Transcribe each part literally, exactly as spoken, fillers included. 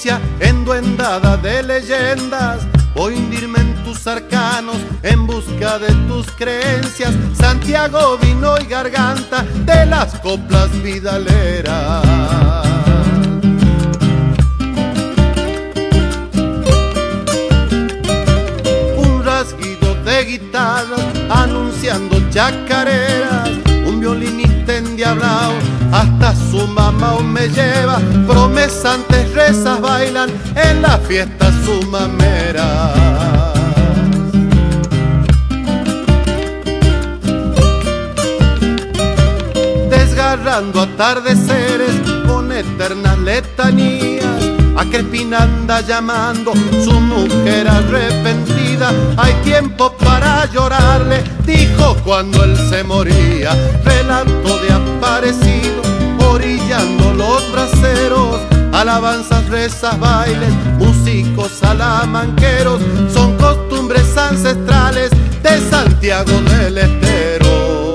provincia enduendada de leyendas. Voy a hundirme en tus arcanos en busca de tus creencias. Santiago, vino y garganta de las coplas vidaleras. Un rasguido de guitarras anunciando chacareras. Un violinista endiablao hasta su mamá me lleva. Promesantes rezas bailan en las fiestas sumameras. Desgarrando atardeceres con eternas letanías. A Crespina anda llamando su mujer arrepentida. Hay tiempo para llorarle, dijo cuando él se moría. Relato de aparecido, orillando los braseros. Alabanzas, rezas, bailes, músicos salamanqueros. Son costumbres ancestrales de Santiago del Estero.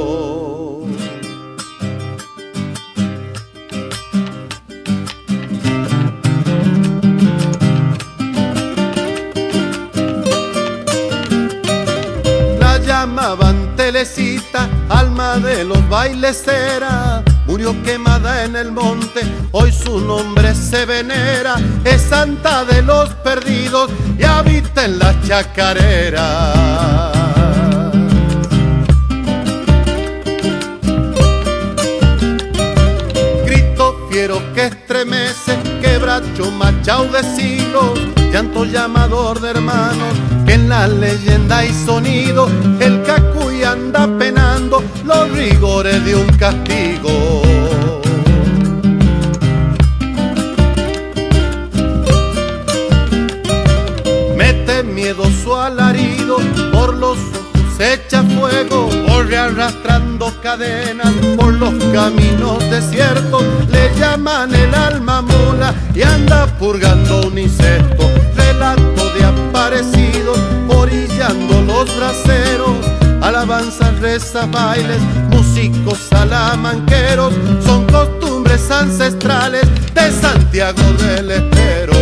Llamaban Telecita, alma de los bailes era. Murió quemada en el monte, hoy su nombre se venera. Es santa de los perdidos y habita en las chacareras. Grito fiero que estremece, quebracho machao de siglos. Llanto llamador de hermanos que en la leyenda hay sonido. El cacuy anda penando los rigores de un castigo. Mete miedo su alarido, por los ojos echa fuego. Corre arrastrando cadenas por los caminos desiertos. Le llaman el alma mula y anda purgando un insecto. Relato de aparecidos, orillando los braseros. Alabanzas, rezas, bailes, músicos salamanqueros. Son costumbres ancestrales de Santiago del Estero.